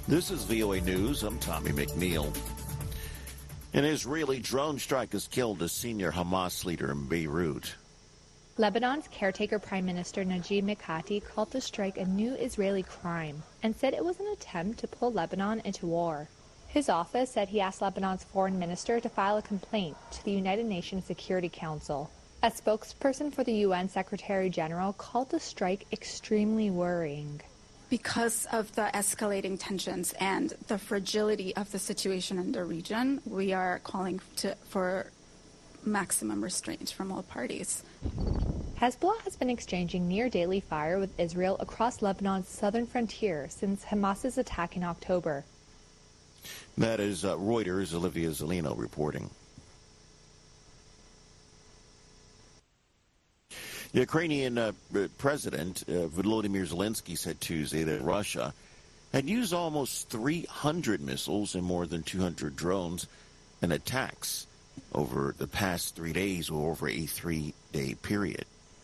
This is VOA News. I'm Tommy McNeil. An Israeli drone strike has killed a senior Hamas leader in Beirut. Lebanon's caretaker Prime Minister Najib Mikati called the strike a new Israeli crime and said it was an attempt to pull Lebanon into war. His office said he asked Lebanon's foreign minister to file a complaint to the United Nations Security Council. A spokesperson for the UN Secretary General called the strike extremely worrying. Because of the escalating tensions and the fragility of the situation in the region, we are calling for maximum restraint from all parties. Hezbollah has been exchanging near-daily fire with Israel across Lebanon's southern frontier since Hamas's attack in October. That is Reuters' Olivia Zelino reporting. The Ukrainian President Volodymyr Zelensky said Tuesday that Russia had used almost 300 missiles and more than 200 drones in attacks over the past 3 days or over a 3-day period.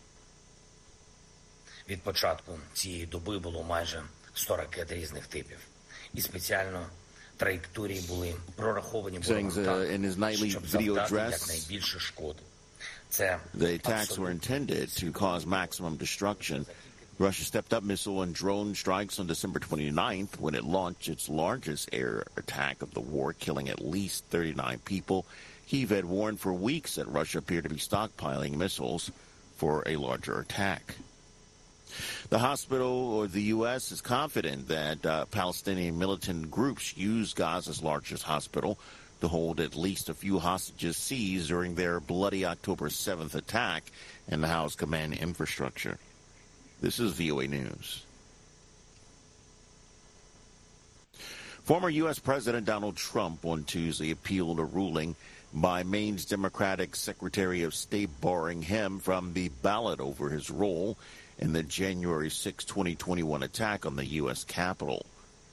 Від початку цієї доби було майже 100 ракет різних типів. І спеціально траєкторії були прораховані ворогом так, щоб завдати якнайбільше шкоди. The attacks were intended to cause maximum destruction. Russia stepped up missile and drone strikes on December 29th when it launched its largest air attack of the war, killing at least 39 people. Kyiv had warned for weeks that Russia appeared to be stockpiling missiles for a larger attack. The hospital, or the U.S., is confident that Palestinian militant groups used Gaza's largest hospital to hold at least a few hostages seized during their bloody October 7th attack in the House command infrastructure. This is VOA News. Former U.S. President Donald Trump on Tuesday appealed a ruling by Maine's Democratic Secretary of State barring him from the ballot over his role in the January 6, 2021 attack on the U.S. Capitol.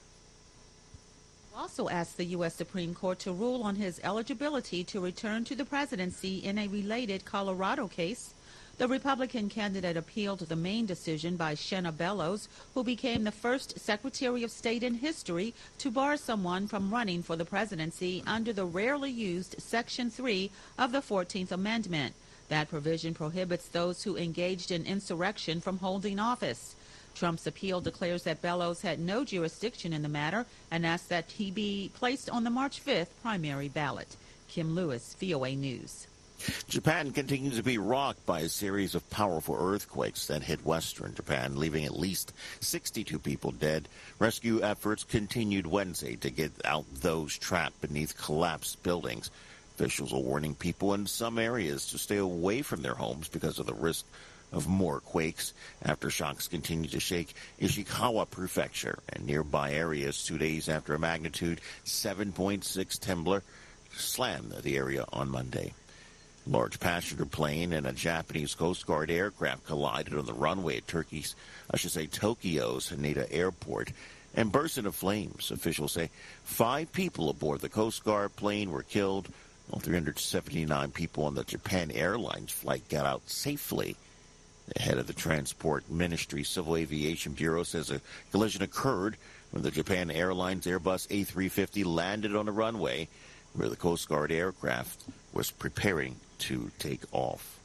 Also asked the U.S. Supreme Court to rule on his eligibility to return to the presidency in a related Colorado case. The Republican candidate appealed the Maine decision by Shenna Bellows, who became the first Secretary of State in history to bar someone from running for the presidency under the rarely used Section 3 of the 14th Amendment. That provision prohibits those who engaged in insurrection from holding office. Trump's appeal declares that Bellows had no jurisdiction in the matter and asks that he be placed on the March 5th primary ballot. Kim Lewis, VOA News. Japan continues to be rocked by a series of powerful earthquakes that hit western Japan, leaving at least 62 people dead. Rescue efforts continued Wednesday to get out those trapped beneath collapsed buildings. Officials are warning people in some areas to stay away from their homes because of the risk of more quakes after shocks continue to shake Ishikawa Prefecture and nearby areas 2 days after a magnitude 7.6 tremor slammed the area on Monday. A large passenger plane and a Japanese Coast Guard aircraft collided on the runway at Tokyo's Haneda Airport and burst into flames. Officials say 5 people aboard the Coast Guard plane were killed, while 379 people on the Japan Airlines flight got out safely. The head of the Transport Ministry Civil Aviation Bureau says a collision occurred when the Japan Airlines Airbus A350 landed on the runway where the Coast Guard aircraft was preparing to take off.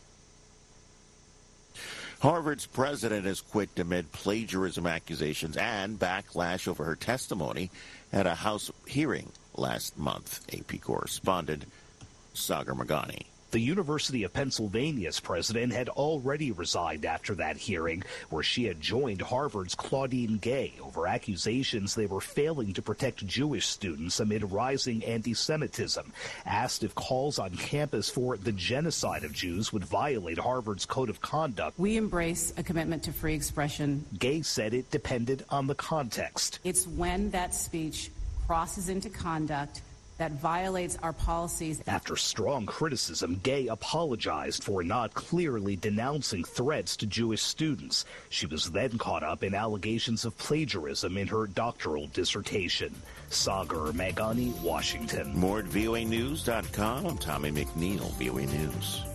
Harvard's president has quit amid plagiarism accusations and backlash over her testimony at a House hearing last month. AP correspondent Sagar Magani. The University of Pennsylvania's president had already resigned after that hearing, where she had joined Harvard's Claudine Gay over accusations they were failing to protect Jewish students amid rising anti-Semitism. Asked if calls on campus for the genocide of Jews would violate Harvard's code of conduct. We embrace a commitment to free expression. Gay said it depended on the context. It's when that speech crosses into conduct that violates our policies. After strong criticism, Gay apologized for not clearly denouncing threats to Jewish students. She was then caught up in allegations of plagiarism in her doctoral dissertation. Sagar Magani, Washington. More at voanews.com. I'm Tommy McNeil, VOA News.